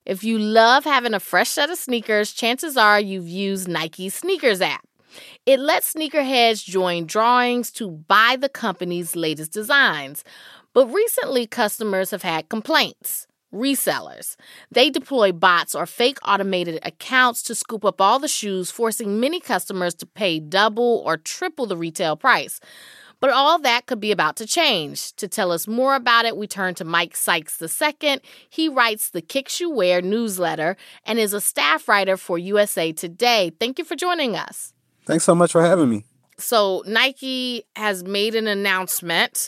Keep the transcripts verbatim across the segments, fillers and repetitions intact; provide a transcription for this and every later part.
If you love having a fresh set of sneakers, chances are you've used Nike's Sneakers app. It lets sneakerheads join drawings to buy the company's latest designs. But recently, customers have had complaints. Resellers. They deploy bots or fake automated accounts to scoop up all the shoes, forcing many customers to pay double or triple the retail price. But all that could be about to change. To tell us more about it, we turn to Mike Sykes the Second. He writes the Kicks You Wear newsletter and is a staff writer for U S A Today. Thank you for joining us. Thanks so much for having me. So Nike has made an announcement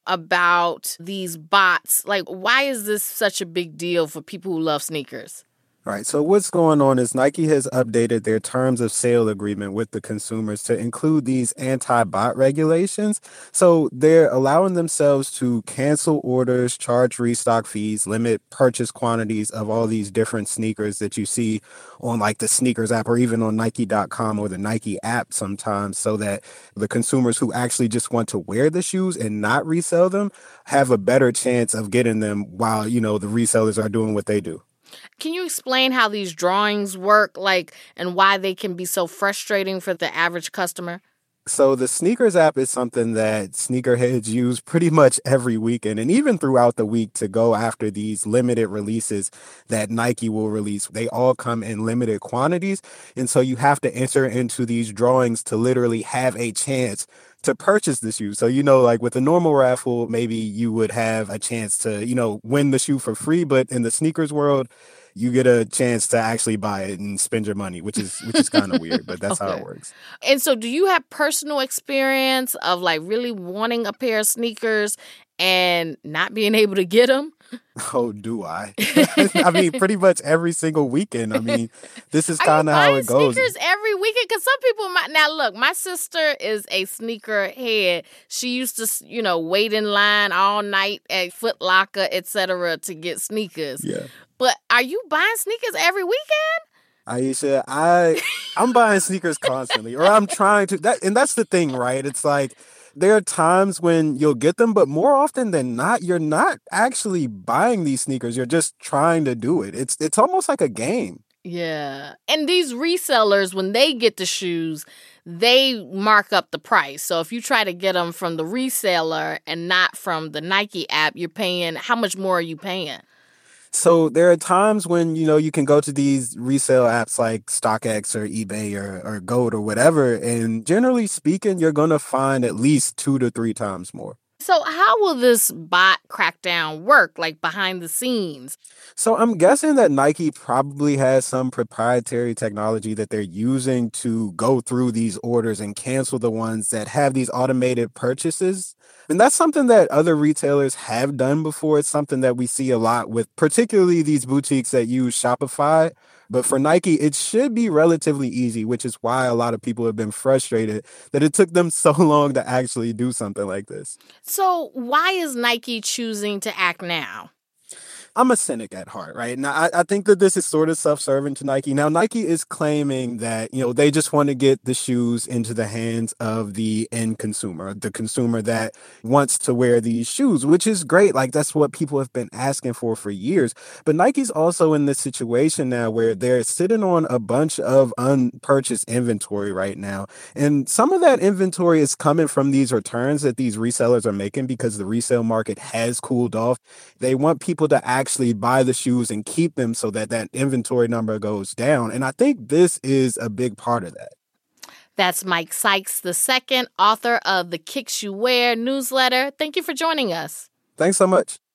about these bots. Like, why is this such a big deal for people who love sneakers? All right. So what's going on is Nike has updated their terms of sale agreement with the consumers to include these anti-bot regulations. So they're allowing themselves to cancel orders, charge restock fees, limit purchase quantities of all these different sneakers that you see on like the sneakers app or even on Nike dot com or the Nike app sometimes, so that the consumers who actually just want to wear the shoes and not resell them have a better chance of getting them while, you know, the resellers are doing what they do. Can you explain how these drawings work, like, and why they can be so frustrating for the average customer? So the sneakers app is something that sneakerheads use pretty much every weekend and even throughout the week to go after these limited releases that Nike will release. They all come in limited quantities. And so you have to enter into these drawings to literally have a chance to purchase the shoe. So, you know, like with a normal raffle, maybe you would have a chance to, you know, win the shoe for free. But in the sneakers world, you get a chance to actually buy it and spend your money, which is which is kind of weird, but that's Okay. how it works. And so do you have personal experience of like really wanting a pair of sneakers and not being able to get them? Oh, do I? I mean, pretty much every single weekend. I mean, this is kind of how it goes. Sneakers every weekend? Because some people might. Now, look, my sister is a sneaker head. She used to, you know, wait in line all night at Foot Locker, et cetera, to get sneakers. Yeah. But are you buying sneakers every weekend? Aisha, I, I'm buying sneakers constantly, or I'm trying to. That, and that's the thing, right? It's like, there are times when you'll get them, but more often than not, you're not actually buying these sneakers. You're just trying to do it. It's it's almost like a game. Yeah. And these resellers, when they get the shoes, they mark up the price. So if you try to get them from the reseller and not from the Nike app, you're paying, how much more are you paying? So there are times when, you know, you can go to these resale apps like StockX or eBay or, or Goat or whatever. And generally speaking, you're going to find at least two to three times more. So how will this bot crackdown work, like behind the scenes? So I'm guessing that Nike probably has some proprietary technology that they're using to go through these orders and cancel the ones that have these automated purchases. And that's something that other retailers have done before. It's something that we see a lot with particularly these boutiques that use Shopify. But for Nike, it should be relatively easy, which is why a lot of people have been frustrated that it took them so long to actually do something like this. So why is Nike choosing to act now? I'm a cynic at heart, right? Now, I, I think that this is sort of self-serving to Nike. Now, Nike is claiming that, you know, they just want to get the shoes into the hands of the end consumer, the consumer that wants to wear these shoes, which is great. Like, that's what people have been asking for for years. But Nike's also in this situation now where they're sitting on a bunch of unpurchased inventory right now. And some of that inventory is coming from these returns that these resellers are making because the resale market has cooled off. They want people to actually buy the shoes and keep them so that that inventory number goes down. And I think this is a big part of that. That's Mike Sykes the Second, author of the Kicks You Wear newsletter. Thank you for joining us. Thanks so much.